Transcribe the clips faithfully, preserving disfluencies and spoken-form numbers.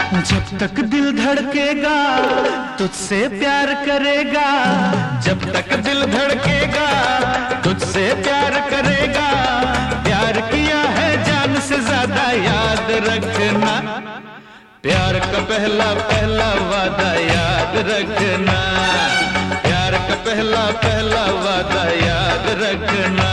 जब तक दिल धड़केगा तुझसे प्यार करेगा, जब तक दिल धड़केगा तुझसे प्यार करेगा। प्यार किया है जान से ज्यादा याद रखना, प्यार का पहला पहला वादा याद रखना, प्यार का पहला पहला वादा याद रखना।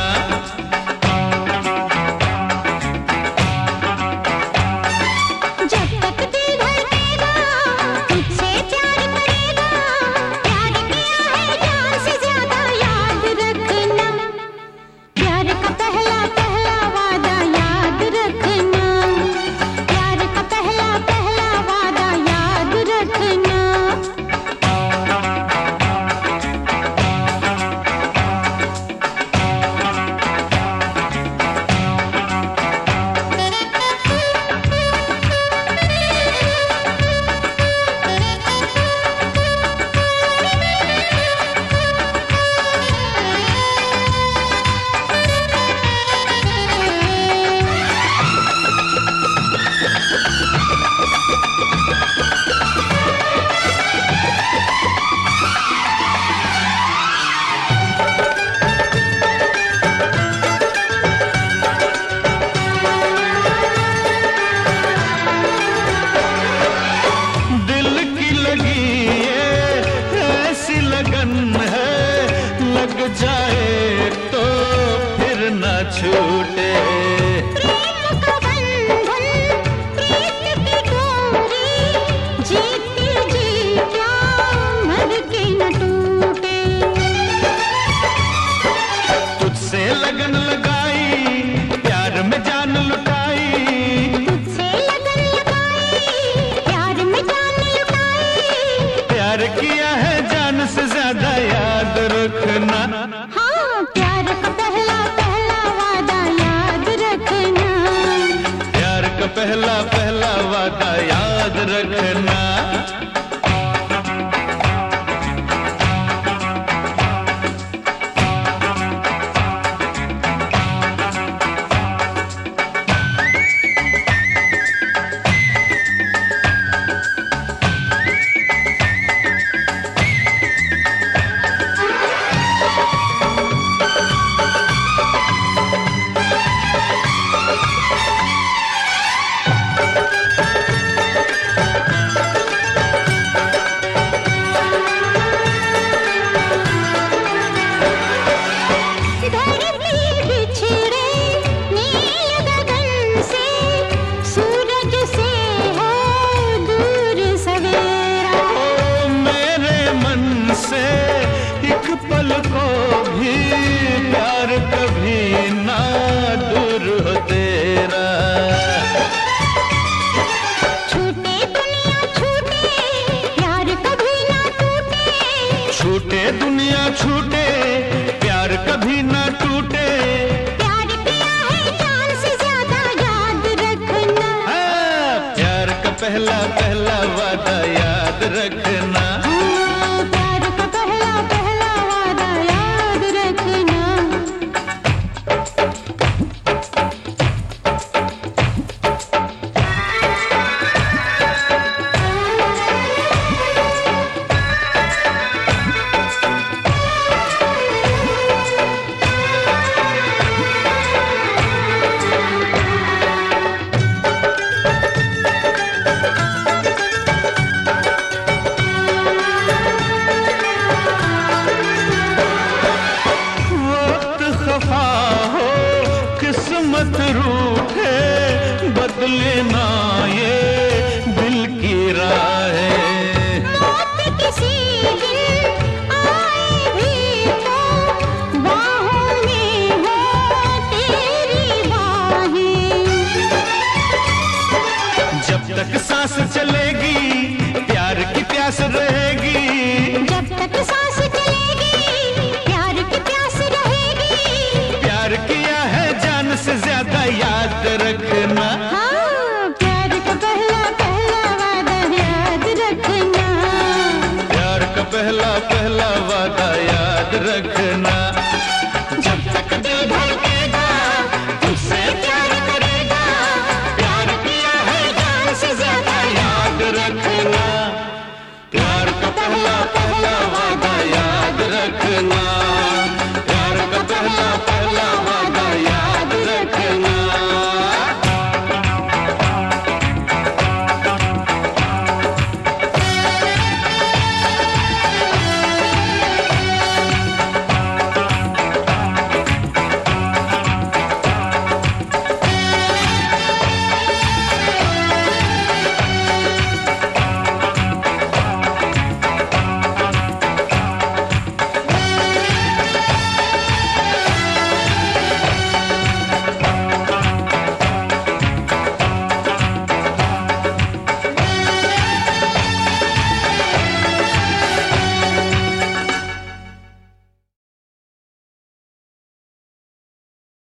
जाए तो फिर न छूटे प्रेम का बंधन, प्रीत की डोरी, जीते जी क्या मर के न टूटे। तुझसे लगन लगाई प्यार में जान लुटाई, तुझसे लगन लगाई प्यार में जान लुटाई। प्यार किया है जान से ज्यादा याद रखना, हाँ प्यार का पहला पहला वादा याद रखना, प्यार का पहला पहला वादा याद रखना। एक पल को भी प्यार कभी ना दूर हो तेरा, छूटे दुनिया छूटे प्यार कभी ना टूटे, छूटे दुनिया छूटे प्यार कभी ना टूटे। प्यार किया है जान से ज्यादा याद रखना, हाँ, प्यार का पहला पहला वादा याद रखना। किस्मत रूठे बदले ना ये दिल की राहें, मौत किसी दिन आए भी तो बाहों में हो तेरी बाहें। जब तक सांस चले